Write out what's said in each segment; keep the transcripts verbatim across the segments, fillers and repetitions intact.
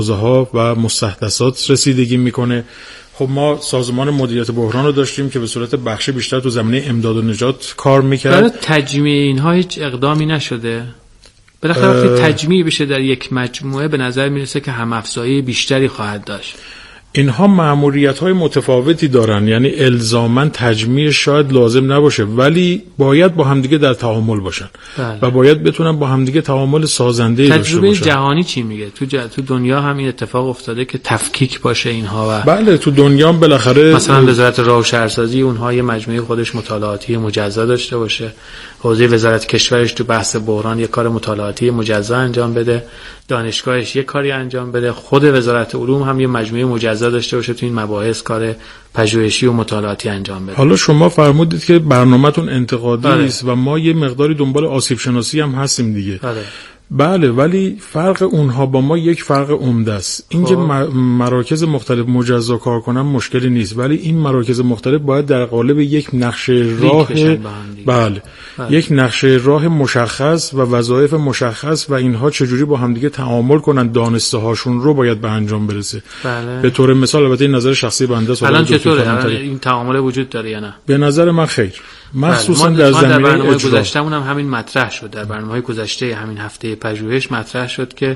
ها و مستحدثات رسیدگی میکنه. خب ما سازمان مدیریت بحران رو داشتیم که به صورت بخشی بیشتر تو زمینه امداد و نجات کار میکرد. برای تجمیع اینها هیچ اقدامی نشده؟ بالاخره وقتی تجمیع بشه در یک مجموعه به نظر میرسه که هم افزایی بیشتری خواهد داشت. اینها مأموریت‌های متفاوتی دارن، یعنی الزاماً تجمیع شاید لازم نباشه ولی باید با همدیگه در تعامل باشن. بله. و باید بتونن با همدیگه تعامل سازنده داشته باشن. تجربه جهانی چی میگه؟ تو ج... تو دنیا هم این اتفاق افتاده که تفکیک باشه اینها و بله تو دنیا هم بالاخره مثلا وزارت راه و شهرسازی اونها یه مجموعه خودش مطالعاتی مجزا داشته باشه، حوزه وزارت کشورش تو بحث بحران یه کار مطالعاتی مجزا انجام بده، دانشگاهش یه کاری انجام بده، خود وزارت علوم هم یه مجموعه مجزا داشته باشه تو این مباحث کار پژوهشی و مطالعاتی انجام بده. حالا شما فرمودید که برنامه‌تون انتقادی است و ما یه مقداری دنبال آسیب شناسی هم هستیم دیگه. بله. بله ولی فرق اونها با ما یک فرق عمده است. اینکه مراکز مختلف مجزا کار کنن مشکلی نیست، ولی این مراکز مختلف باید در قالب یک نقشه راه بله. بله یک نقشه راه مشخص و وظایف مشخص و اینها چجوری با همدیگه تعامل کنن، دانسته هاشون رو باید به انجام برسه. بله. به طور مثال البته این نظر شخصی بنده است. الان چطوره این تعامل وجود داره یا نه؟ به نظر من خیر. مخصوصا بله. در زمینه برنامه گذشتهمون هم همین مطرح شد. در برنامه‌های گذشته همین هفته پژوهش مطرح شد که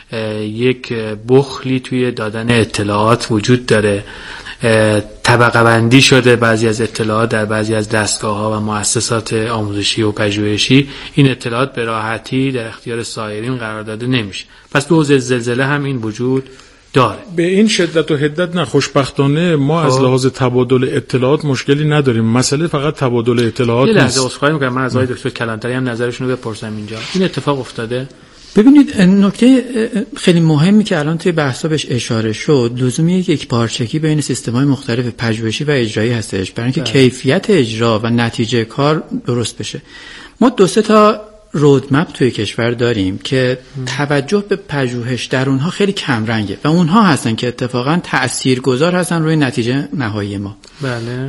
یک بخلی توی دادن اطلاعات وجود داره، طبقه بندی شده بعضی از اطلاعات در بعضی از دستگاه‌ها و مؤسسات آموزشی و پژوهشی، این اطلاعات به راحتی در اختیار سایرین قرار داده نمیشه. پس تو حوزه زلزله هم این وجود داره. به این شدت و حدت نه. خوشبختانه ما از لحاظ تبادل اطلاعات مشکلی نداریم. مسئله فقط تبادل اطلاعات نیست. یه لحظه عذرخواهی می‌کنم، من از آقای دکتر کلانتری هم نظرشون رو بپرسم اینجا. این اتفاق افتاده؟ ببینید نکته خیلی مهمی که الان توی بحثا بهش اشاره شد، لزوم یک پارچگی بین سیستم‌های مختلف پژوهشی و اجرایی هستش برای اینکه کیفیت اجرا و نتیجه کار درست بشه. ما دو سه تا رودمپ توی کشور داریم که توجه به پژوهش در اونها خیلی کم رنگه و اونها هستن که اتفاقا تاثیرگذار هستن روی نتیجه نهایی ما. بله.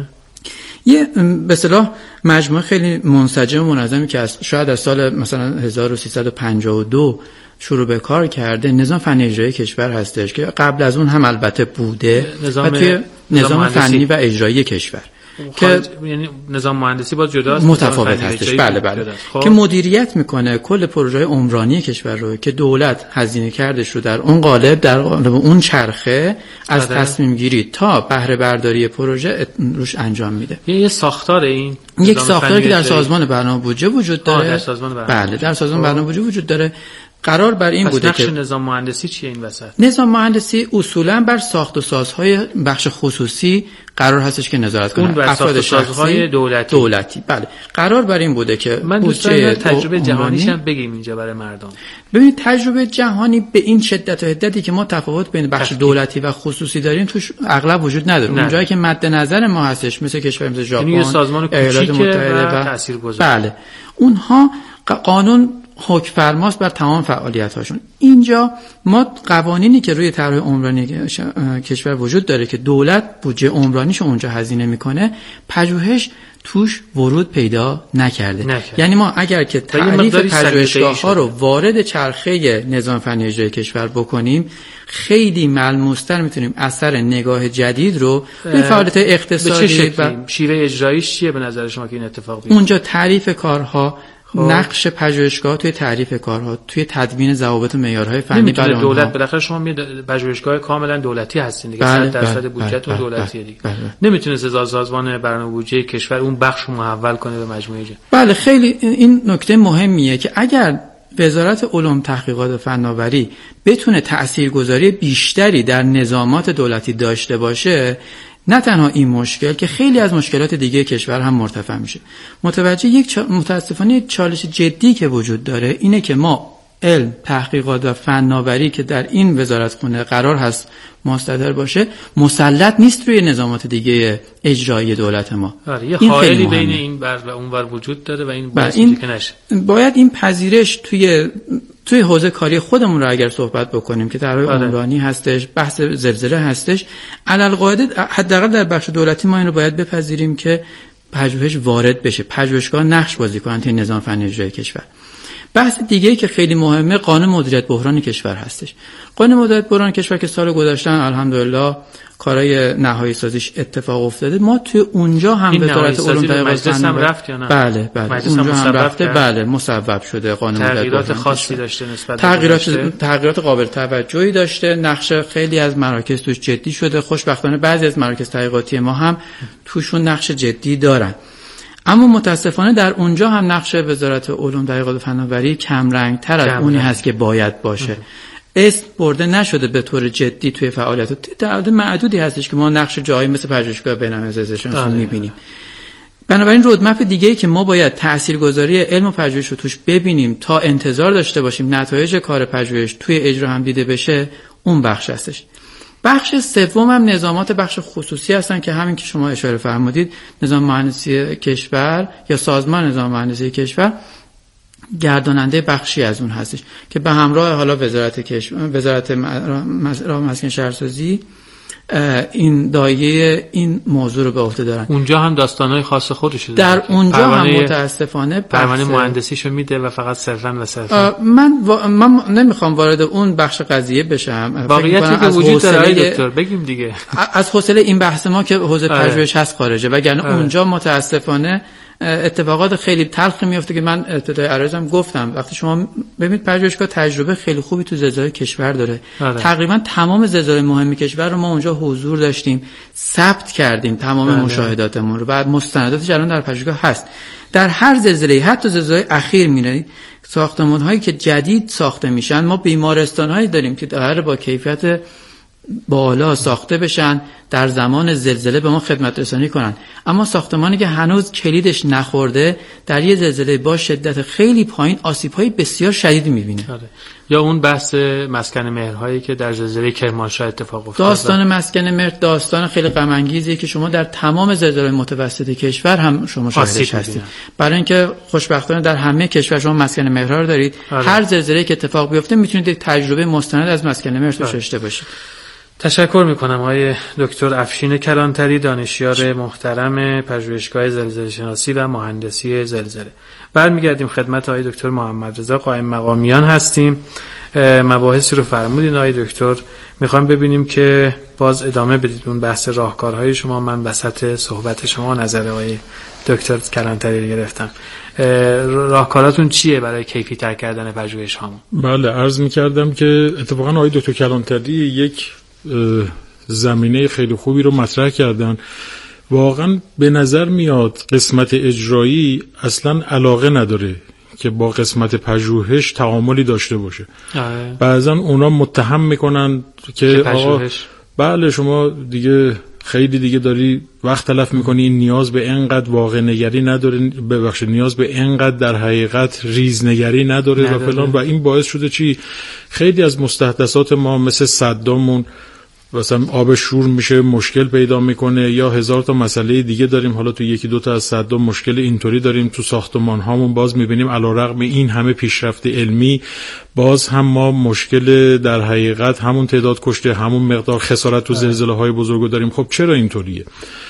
یه به اصطلاح مجموعه خیلی منسجم و منظمی که از شاید از سال مثلا هزار و سیصد و پنجاه و دو شروع به کار کرده نظام فنی اجرایی کشور هستش که قبل از اون هم البته بوده نظام و توی نظام فنی و اجرایی کشور که یعنی نظام مهندسی باز جداست، متفاوت هستش. بله بله خب. که مدیریت میکنه کل پروژه عمرانی کشور رو که دولت هزینه کردش رو در اون قالب در قالب اون چرخه از تصمیم گیری تا بهره برداری پروژه روش انجام میده. یه ساختار این یک ساختاری که در سازمان برنامه بودجه وجود داره. در سازمان برنامه بله در سازمان برنامه بودجه وجود داره. قرار بر این بوده که نظام مهندسی چیه این وسط؟ نظام مهندسی اصولا بر ساخت و سازهای بخش خصوصی قرار هستش که نظارت کنه. اون بر ساخت و سازهای دولتی. دولتی بله. قرار بر این بوده که من دوست دارم تجربه جهانیش هم بگیم اینجا برای مردم. ببینید تجربه جهانی به این شدت و حدتی که ما تفاوت بین بخش دولتی و خصوصی داریم توش اغلب وجود نداره. اون جایی که مد نظر ما هستش مثل کشور مثل ژاپن، یعنی سازمان کوچیک و تاثیرگذار. بله. اونها قانون حکم فرماست بر تمام فعالیت هاشون. اینجا ما قوانینی که روی طرح عمرانی کشور وجود داره که دولت بودجه عمرانیش اونجا هزینه میکنه، پژوهش توش ورود پیدا نکرده. نکرد. یعنی ما اگر که تعریف پژوهشگاه ها رو وارد چرخه نظام فنی اجرایی کشور بکنیم، خیلی ملموس‌تر میتونیم اثر نگاه جدید رو به فعالیت اقتصادی و شیوه اجراییش چیه به نظر شما که این اتفاق بیفته؟ اونجا تعریف کارها، نقش پژوهشگاه توی تعریف کارها، توی تدوین ضوابط و معیارهای فنی برای دولت. بالاخره شما می پژوهشگاه کاملا دولتی هستین دیگه، صد درصد بودجهتون دولتیه دیگه. نمیتونه سازمان برنامه بودجه کشور اون بخش محول کنه به مجموعه جا. بله خیلی این نکته مهمیه که اگر وزارت علوم تحقیقات و فناوری بتونه تاثیرگذاری بیشتری در نظامات دولتی داشته باشه، نه تنها این مشکل که خیلی از مشکلات دیگه کشور هم مرتفع میشه. متوجه یک چا... متاسفانه یک چالش جدی که وجود داره اینه که ما علم، تحقیقات و فناوری که در این وزارتخونه قرار هست مستقر باشه، مسلط نیست روی نظامات دیگه اجرایی دولت ما. آره یه حائلی بین این بر و اون ور وجود داره و این باعث میشه که نشه. باید این پذیرش توی توی حوزه کاری خودمون رو اگر صحبت بکنیم که طرح عمرانی هستش، بحث زلزله هستش، علالقاعده حداقل در بخش دولتی ما این رو باید بپذیریم که پژوهش وارد بشه، پژوهشگاه نقش بازی کنن توی نظام فنی اجرایی کشور. بحث دیگه‌ای که خیلی مهمه قانون مدیریت بحران کشور هستش. قانون مدیریت بحران کشور که سال گذشته الحمدلله کارهای نهایی سازیش اتفاق افتاده، ما توی اونجا هم وزارت علوم مجلس هم رفت یا نه؟ بله بله اونجا هم رفته، بله مصوب شده. قانون تغییرات خاصی داشته نسبت تغییرات تغییرات قابل توجهی داشته، نقش خیلی از مراکز توش جدی شده. خوشبختانه بعضی از مراکز تحقیقاتی ما هم توشون نقش جدی دارن، اما متاسفانه در اونجا هم نقش وزارت علوم تحقیقات و فناوری کم رنگ تر از اونی هست که باید باشه. اسم برده نشده به طور جدی توی فعالیت. تعداد معدودی هستش که ما نقش جایی مثل پژوهشگاه بین‌المللی زلزله‌شناسی رو می‌بینیم. بنابراین رودمپ دیگه‌ای که ما باید تاثیرگذاری علم و پژوهش رو توش ببینیم تا انتظار داشته باشیم نتایج کار پژوهش توی اجرا هم دیده بشه، اون بخش هستش. بخش سوم هم نظامات بخش خصوصی هستن که همین که شما اشاره فرمودید، نظام مهندسی کشور یا سازمان نظام مهندسی کشور گرداننده بخشی از اون هستش که به همراه حالا وزارت کشور، وزارت راه مسکن شهرسازی این دایره این موضوع رو به عهده دارن. اونجا هم داستانهای خاص خودش داره. در اونجا هم متاسفانه پروانه مهندسیشو میده و فقط صرفا و صرفا من و... من نمیخوام وارد اون بخش قضیه بشم. واقعیتی که وجود داره دکتر بگیم دیگه، از حوصله این بحث ما که حوزه پژوهش هست خارجه، وگرنه اونجا متاسفانه اتفاقات خیلی تلخی میفته که من ابتدای عرضم گفتم. وقتی شما ببینید پژوهشگاه تجربه خیلی خوبی تو زلزله کشور داره. آره. تقریبا تمام زلزله مهم کشور رو ما اونجا حضور داشتیم، ثبت کردیم تمام آره. مشاهداتمون رو، بعد مستنداتش الان در پژوهشگاه هست. در هر زلزله، حتی زلزله اخیر می‌بینید ساختمان‌هایی که جدید ساخته میشن، ما بیمارستان‌هایی داریم که قراره با کیفیت بالا ساخته بشن، در زمان زلزله به ما خدمت رسانی کنن، اما ساختمانی که هنوز کلیدش نخورده در یه زلزله با شدت خیلی پایین آسیب‌های بسیار شدید می‌بینه. آره. یا اون بحث مسکن مهرهایی که در زلزله کرمانشاه اتفاق افتاد. داستان مسکن مهر داستان خیلی غم انگیزی که شما در تمام زلزله متوسط کشور هم شما شاهدش هستید. برای اینکه خوشبختانه در همه کشور شما مسکن مهرها رو دارید. آره. هر زلزله‌ای که اتفاق بیفته میتونید تجربه مستند از مسکن مهر داشته باشید. تشکر میکنم آقای دکتر افشین کلانتری، دانشیار محترم پژوهشگاه زلزله‌شناسی و مهندسی زلزله. برمیگردیم خدمت آقای دکتر محمد رضا قائم مقامیان هستیم. مباحثی رو فرمودین آقای دکتر، میخوایم ببینیم که باز ادامه بدید اون بحث راهکارهای شما. من وسط صحبت شما نظر آقای دکتر کلانتری رو گرفتم. راهکاراتون چیه برای کیفی تر کردن پژوهش هامون؟ بله، عرض میکردم که اتفاقا آقای دکتر کلانتری یک زمینه خیلی خوبی رو مطرح کردن. واقعا به نظر میاد قسمت اجرایی اصلا علاقه نداره که با قسمت پژوهش تعاملی داشته باشه. بعضا اونا متهم میکنن که آقا بله شما دیگه خیلی دیگه داری وقت تلف میکنی، این نیاز به اینقدر واقع نگری نداره، ببخشید نیاز به اینقدر در حقیقت ریزنگری نداره, نداره. و فلان. و این باعث شده چی؟ خیلی از مستحدثات ما مثل صدامون مثلا آب شور میشه مشکل پیدا میکنه، یا هزار تا مسئله دیگه داریم. حالا تو یکی دو تا از صدام مشکل اینطوری داریم. تو ساختمان هامون باز میبینیم علیرغم این همه پیشرفت علمی باز هم ما مشکل در حقیقت همون تعداد کشته، همون مقدار خسارت تو زلزله های بزرگو داریم. خب چرا اینطوریه؟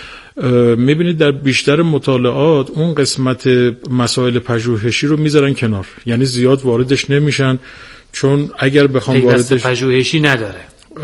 میبینید در بیشتر مطالعات اون قسمت مسائل پژوهشی رو میذارن کنار، یعنی زیاد واردش نمیشن، چون اگر بخوام واردش پژوهشی نداره،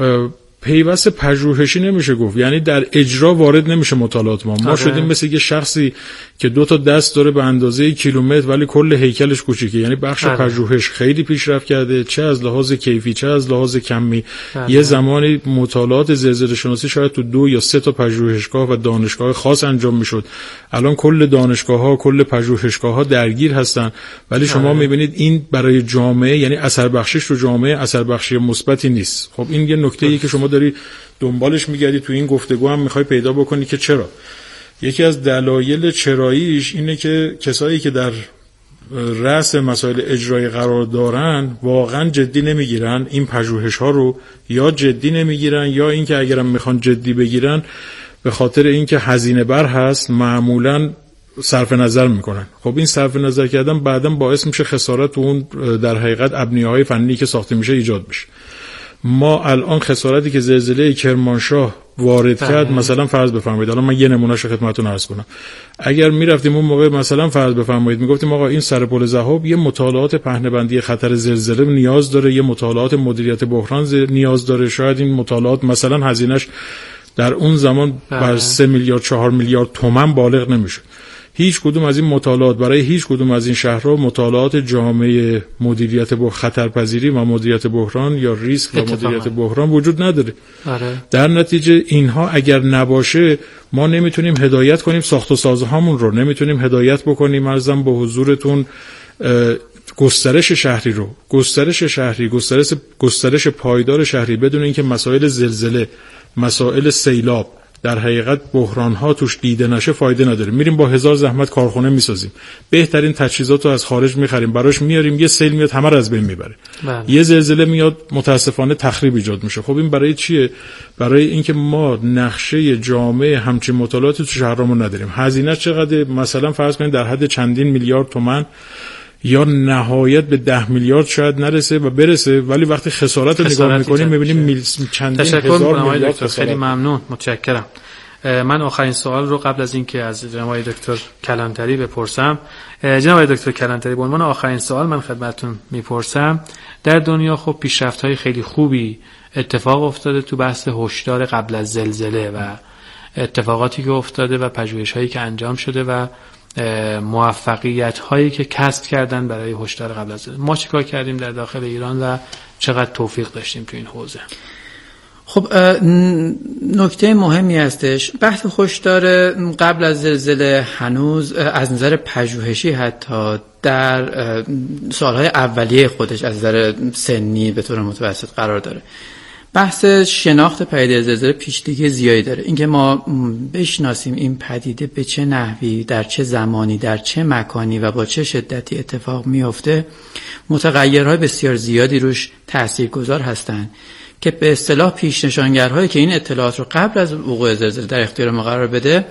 پیوست پژوهشی نمیشه گفت، یعنی در اجرا وارد نمیشه مطالعات ما. ما شدیم مثل یه شخصی که دو تا دست داره به اندازه کیلومتر ولی کل هیکلش کوچیکه. یعنی بخش آره. پژوهش خیلی پیشرفت کرده، چه از لحاظ کیفی چه از لحاظ کمی. آره. یه زمانی مطالعات زلزله شناسی شاید تو دو یا سه تا پژوهشگاه و دانشگاه خاص انجام میشد. الان کل دانشگاه‌ها کل پژوهشگاه‌ها درگیر هستن، ولی شما آره. میبینید این برای جامعه، یعنی اثر بخشش رو جامعه اثر بخشی مثبتی نیست. خب این یه نکته‌ایه که شما داری دنبالش میگردی، تو این گفتگو هم میخوای پیدا بکنی که چرا. یکی از دلایل چراییش اینه که کسایی که در رأس مسائل اجرایی قرار دارن واقعا جدی نمیگیرن این پژوهش ها رو، یا جدی نمیگیرن یا اینکه اگرم میخوان جدی بگیرن به خاطر اینکه هزینه بر هست معمولا صرف نظر میکنن. خب این صرف نظر کردن بعداً باعث میشه خسارت اون در حقیقت ابنیه‌های فنی که ساخته میشه ایجاد بشه. ما الان خسارتی که زلزله کرمانشاه وارد کرد. مثلا فرض بفرمایید، حالا من یه نمونهش خدمتتون عرض کنم. اگر میرفتیم اون موقع مثلا فرض بفرمایید میگفتیم آقا این سرپل ذهب یه مطالعات پهنه‌بندی خطر زلزله نیاز داره، یه مطالعات مدیریت بحران نیاز داره، شاید این مطالعات مثلا هزینه‌اش در اون زمان بر سه میلیارد چهار میلیارد تومان بالغ نمیشه. هیچ کدوم از این مطالعات برای هیچ کدوم از این شهرها مطالعات جامعه مدیریت با خطرپذیری و مدیریت بحران یا ریسک و مدیریت بحران وجود نداره. آره. در نتیجه اینها اگر نباشه ما نمیتونیم هدایت کنیم ساخت و سازهامون رو، نمیتونیم هدایت بکنیم ارزم به حضورتون گسترش شهری رو، گسترش شهری، گسترش گسترش پایدار شهری بدون اینکه مسائل زلزله، مسائل سیلاب در حقیقت بحران‌ها توش دیده نشه فایده نداره. میریم با هزار زحمت کارخونه میسازیم، بهترین تجهیزات رو از خارج میخریم، براش میاریم، یه سیل میاد همه رو از بین میبره. بله. یه زلزله میاد متاسفانه تخریب ایجاد میشه. خب این برای چیه؟ برای اینکه ما نقشه جامع همچین مطالعاتی تو شهرامون نداریم. هزینه چقدر؟ مثلا فرض کنید در حد چندین میلیارد تومان یا نهایت به ده میلیارد شاید نرسه و برسه، ولی وقتی خسارت رو نگاه میکنیم میبینیم میل... چندین هزار میلیارد خسارت. خیلی ممنون، متشکرم. من آخرین سوال رو قبل از اینکه از جناب دکتر کلانتری بپرسم، جناب دکتر کلانتری به عنوان آخرین سوال من خدمتتون میپرسم، در دنیا خب پیشرفت‌های خیلی خوبی اتفاق افتاده تو بحث هشدار قبل از زلزله و اتفاقاتی که افتاده و پژوهش‌هایی که انجام شده و موفقیت هایی که کسب کردن برای هشدار قبل از زلزله. ما چیکار کردیم در داخل ایران و چقدر توفیق داشتیم تو این حوزه؟ خب نکته مهمی هستش. بحث هشدار قبل از زلزله هنوز از نظر پژوهشی حتی در سالهای اولیه خودش از نظر سنی به طور متوسط قرار داره. بحث شناخت پدیده زلزله پیچیدگی زیادی داره. اینکه ما بشناسیم این پدیده به چه نحوی، در چه زمانی، در چه مکانی و با چه شدتی اتفاق میفته، متغیرهای بسیار زیادی روش تاثیرگذار هستند که به اصطلاح پیش نشانگرهایی که این اطلاعات رو قبل از وقوع زلزله در اختیار ما قرار بده،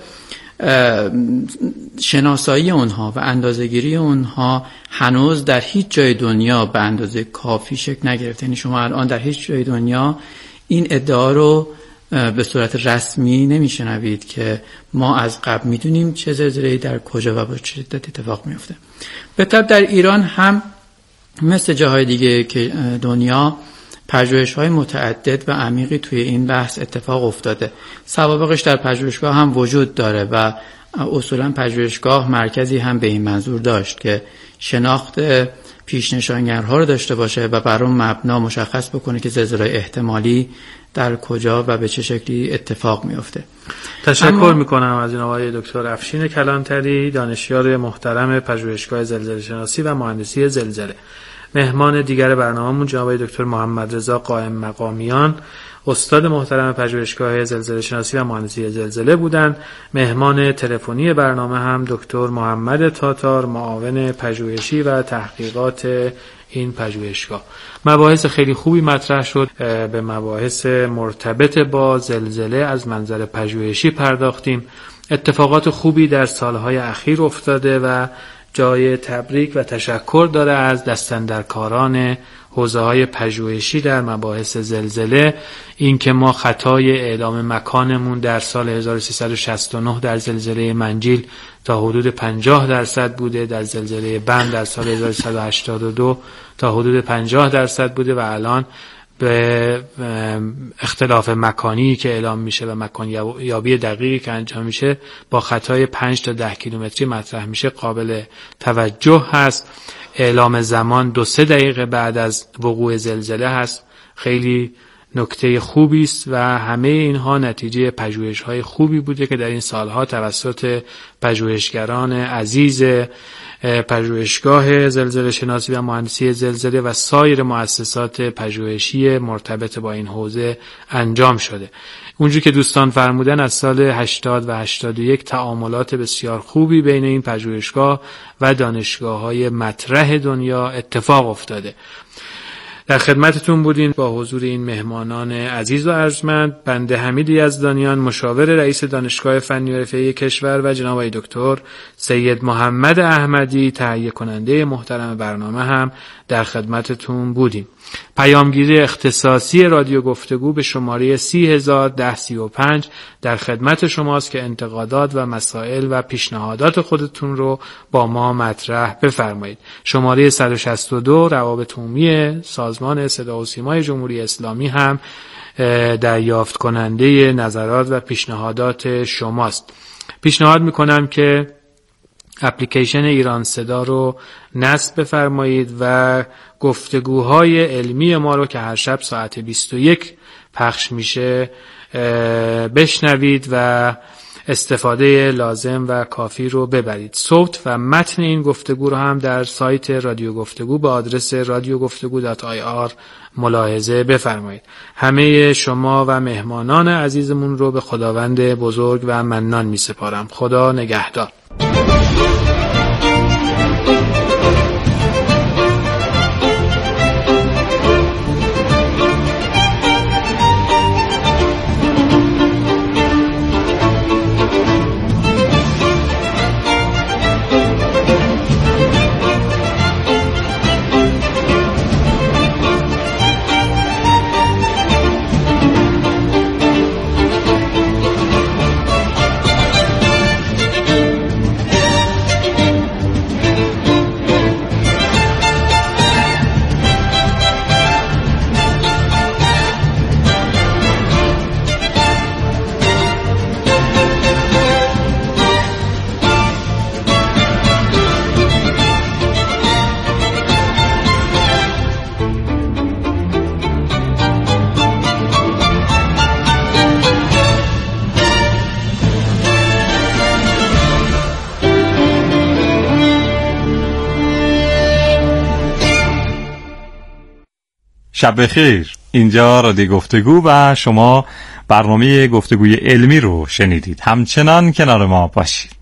شناسایی اونها و اندازه‌گیری اونها هنوز در هیچ جای دنیا به اندازه کافی شکل نگرفته. یعنی شما الان در هیچ جای دنیا این ادعا رو به صورت رسمی نمیشنوید که ما از قبل میدونیم چه زلزله‌ای در کجا و با چه شدت اتفاق میفته. به طب در ایران هم مثل جاهای دیگه که دنیا پژوهش‌های متعدد و عمیقی توی این بحث اتفاق افتاده. سوابقش در پژوهشگاه هم وجود داره و اصولاً پژوهشگاه مرکزی هم به این منظور داشت که شناخت پیش‌نشانگرها رو داشته باشه و بر اون مبنا مشخص بکنه که زلزله احتمالی در کجا و به چه شکلی اتفاق میفته. تشکر اما... میکنم از جناب آقای دکتر افشین کلانتری، دانشیار محترم پژوهشگاه زلزله شناسی و مهندسی زلزله. مهمان دیگر برنامه‌مون جناب دکتر محمد رضا قائم مقامیان، استاد محترم پژوهشگاه زلزله شناسی و مهندسی زلزله بودند. مهمان تلفنی برنامه هم دکتر محمد تاتار، معاون پژوهشی و تحقیقات این پژوهشگاه. مباحث خیلی خوبی مطرح شد. به مباحث مرتبط با زلزله از منظر پژوهشی پرداختیم. اتفاقات خوبی در سالهای اخیر افتاده و جای تبریک و تشکر داره از دستاندرکاران حوزه‌های پژوهشی در مباحث زلزله. این که ما خطای اعلام مکانمون در سال هزار و سیصد و شصت و نه در زلزله منجیل تا حدود پنجاه درصد بوده، در زلزله بم در سال هزار و سیصد و هشتاد و دو تا حدود پنجاه درصد بوده و الان به اختلاف مکانی که اعلام میشه و مکان یابی دقیقی که انجام میشه با خطای پنج تا ده کیلومتری مطرح میشه قابل توجه هست. اعلام زمان دو سه دقیقه بعد از وقوع زلزله هست. خیلی نکته خوبی است و همه اینها نتیجه پژوهش‌های خوبی بوده که در این سالها توسط پژوهشگران عزیز پژوهشگاه زلزله شناسی و مهندسی زلزله و سایر مؤسسات پژوهشی مرتبط با این حوزه انجام شده. اونجوری که دوستان فرمودن از سال هشتاد و هشتاد و یک تعاملات بسیار خوبی بین این پژوهشگاه و دانشگاه‌های مطرح دنیا اتفاق افتاده. در خدمتتون بودین با حضور این مهمانان عزیز و ارجمند. بنده حمید یزدانیان، مشاور رئیس دانشگاه فنی و حرفه‌ای کشور، و جناب آقای دکتر سید محمد احمدی، تهیه کننده محترم برنامه، هم در خدمتتون بودیم. پیامگیری اختصاصی رادیو گفتگو به شماره سی هزار ده سی و پنج در خدمت شماست که انتقادات و مسائل و پیشنهادات خودتون رو با ما مطرح بفرمایید. شماره صد و شصت و دو روابط عمومی سازمان صدا و سیمای جمهوری اسلامی هم دریافت کننده نظرات و پیشنهادات شماست. پیشنهاد میکنم که اپلیکیشن ایران صدا رو نصب بفرمایید و گفتگوهای علمی ما رو که هر شب ساعت بیست و یک پخش میشه بشنوید و استفاده لازم و کافی رو ببرید. صوت و متن این گفتگو رو هم در سایت رادیو گفتگو به آدرس رادیو گفتگو دات آی آر ملاحظه بفرمایید. همه شما و مهمانان عزیزمون رو به خداوند بزرگ و منان می سپارم. خدا نگهدار. شب بخیر. اینجا رادیو گفتگو و شما برنامه گفتگوی علمی رو شنیدید. همچنان کنار ما باشید.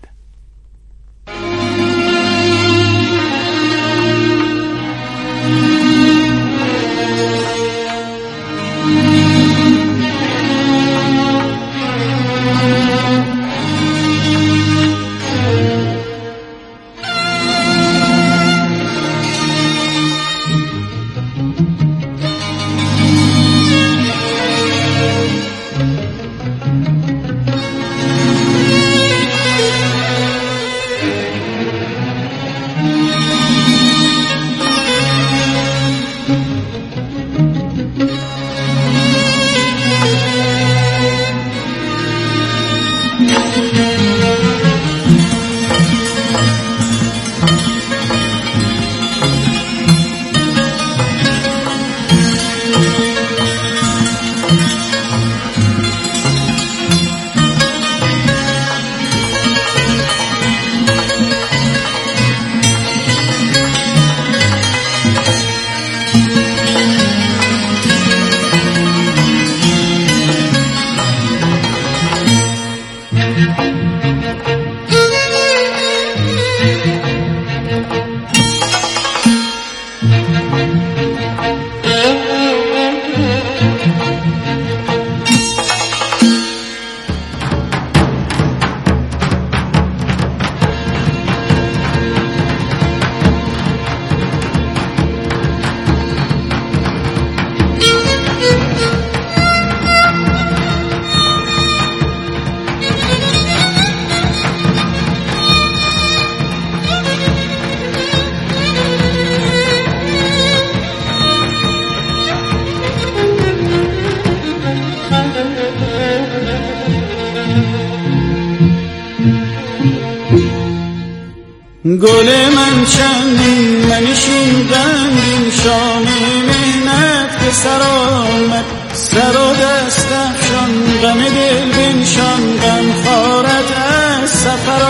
گل من چندین منشین غمگین شامی مهنت که سر آمد سر و دست افشان غم دل بنشان غم خارت از سفر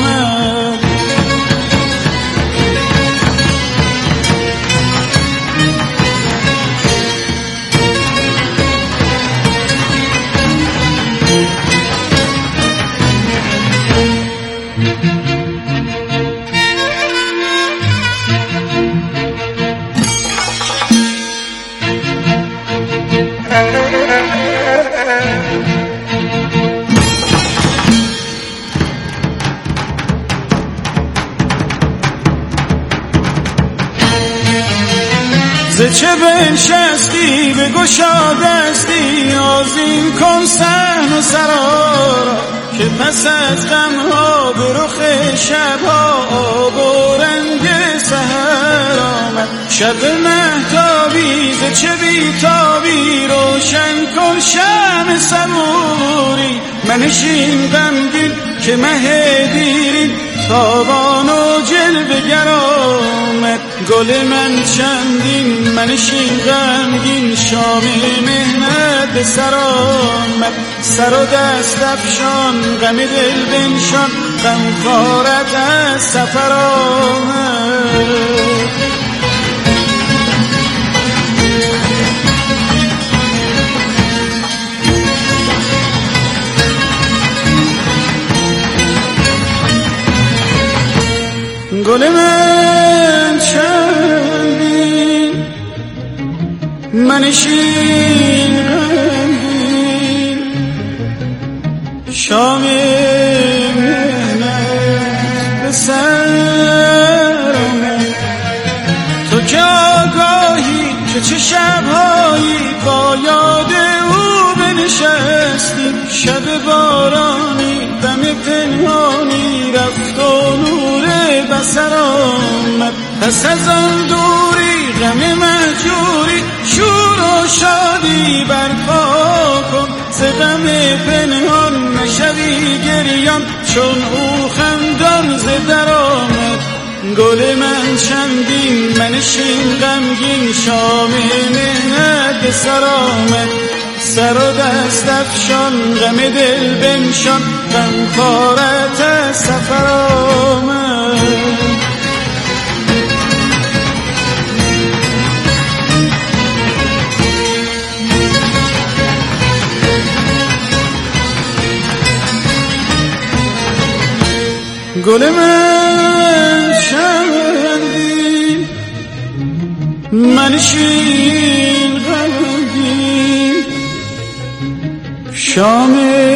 آمد نشستی بگشا دستی آذین کن صحن و سرا را که پس از غمها به رخ شبها آب و رنگ سحر آمد شب مهتابی ز چه بیتابی روشن کن شمع صبوری منشین غمگین که مه دیرین تابان و جلوه گر آمد گل من چندین منشین غمگین شام مهنت به سر آمد سر و دست افشان غم دل بنشان غمخوارت از سفر آمد گل من چندین منشین غمگین شام مهنت به سر آمد تو که آگاهی که چه شبهایی با یاد او بنشستی شب بارانی دم پنهانی رفت و نور بسر آمد پس از آن دوری غم مهجوری شور و شادی برپا کن ز غم پنهان نشوی گریان چون او خندان ز در آمد گل من چندین منشین غمگین شام مهنت به سر آمد سر و دست افشان غم دل بنشان غمخوارت از سفر آمد گل من چندین منشین غمگین شام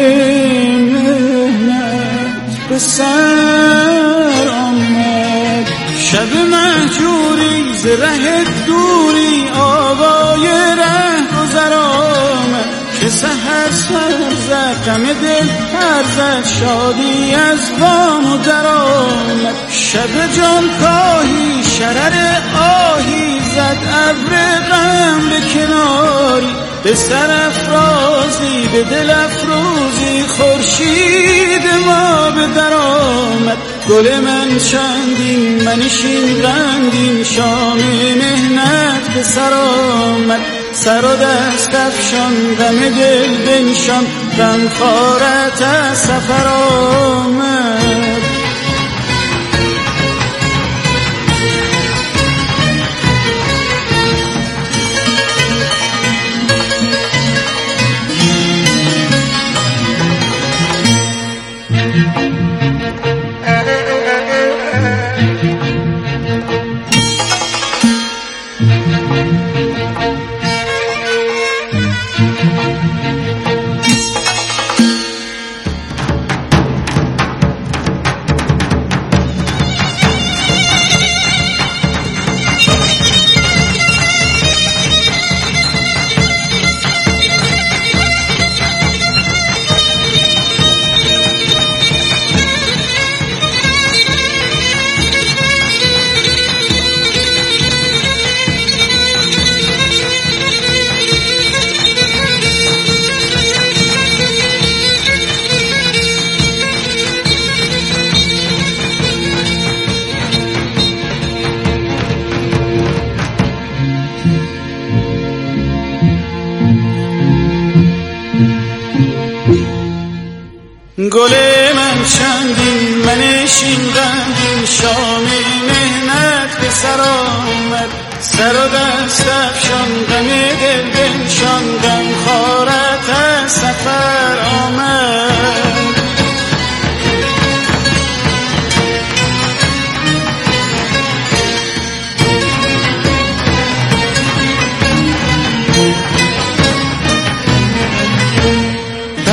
مهنت به سر آمد شب مهجوری ز ره دوری آوای ره گذر آمد که سحر سر زد غم دل پر زد شادی از بام و در آمد شب جان کاهی شرر آهی زد ابر غم به کناری به سر افرازی به دل افروزی خورشید ما به در آمد گل من چندین منشین غمگین شام مهنت به سر آمد سر و دست افشان غم دل بنشان غمخوارت از سفر آمد گل من چندین منشین غمگین شام مهنت به سر آمد سر و دست افشان غم دل بنشان غمخوارت از سفر آمد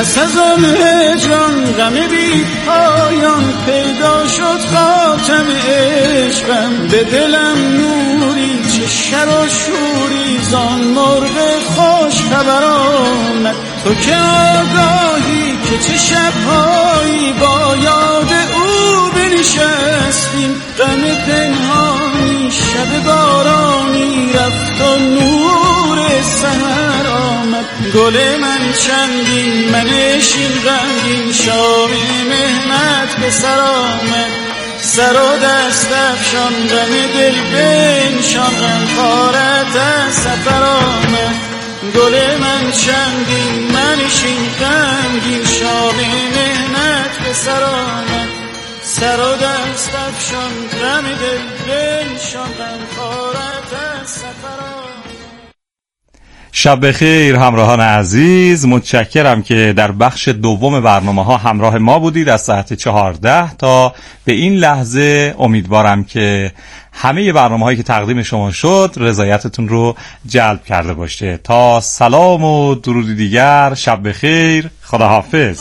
پس از آن هجران غم بی پایان پیدا شد خاتم عشقم، به دلم نوری چه شر و شوری زان مرغ خوش خبر آمد. تو که آگاهی که چه شبهایی با یاد او بنشستیم، غم پنهانی شب بارانی رفت و نور سحر آمد. گل من چندین منشین غمگین شام مهنت به سر آمد. سر و دست افشان غم دل بنشان غم خارت از سفر آمد. گل من چندین منشین غمگین شام مهنت به سر آمد. سر و دست افشان غم دل بنشان غم خارت از سفر آمد. شب بخیر همراهان عزیز، متشکرم که در بخش دوم برنامه ها همراه ما بودید از ساعت چهارده تا به این لحظه. امیدوارم که همه برنامه هایی که تقدیم شما شد رضایتتون رو جلب کرده باشه. تا سلام و درودی دیگر، شب بخیر، خداحافظ.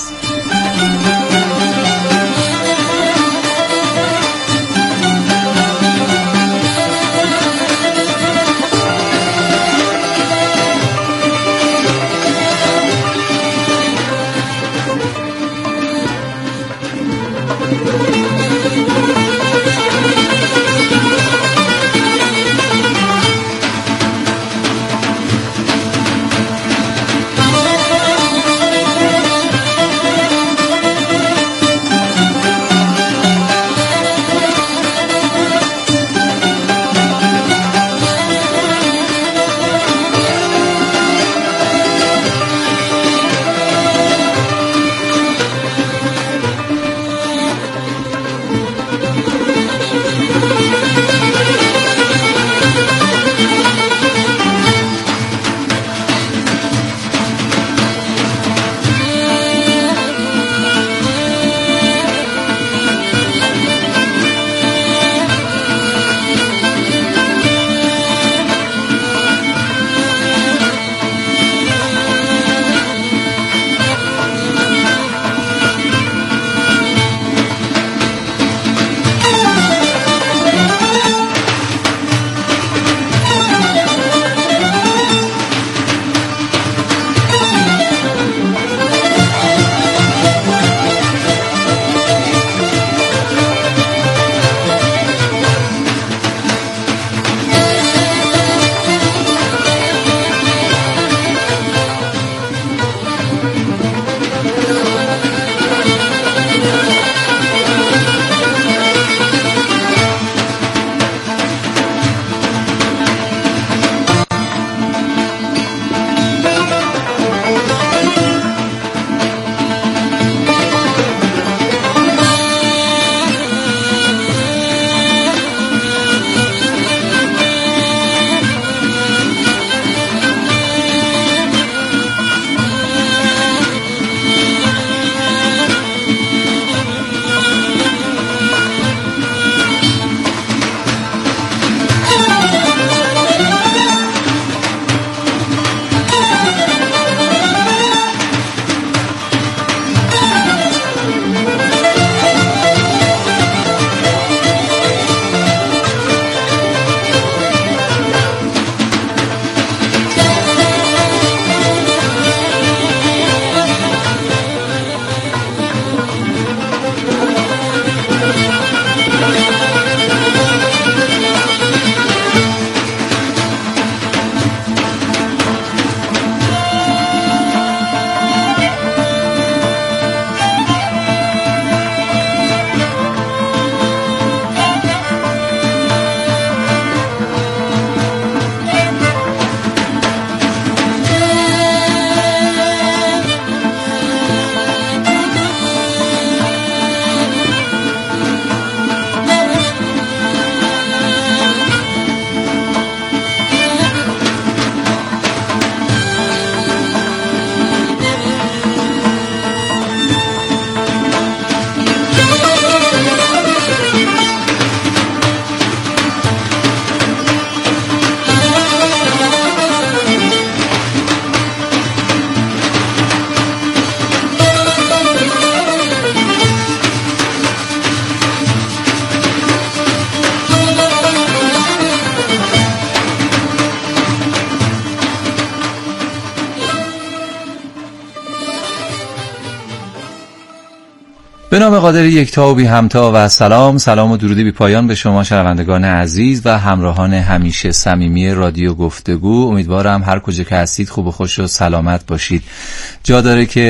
به نام قادر یکتا و بی همتا و سلام سلام و درودی بی پایان به شما شنوندگان عزیز و همراهان همیشه صمیمی رادیو گفتگو. امیدوارم هر کجا که هستید خوب و خوش و سلامت باشید. جا داره که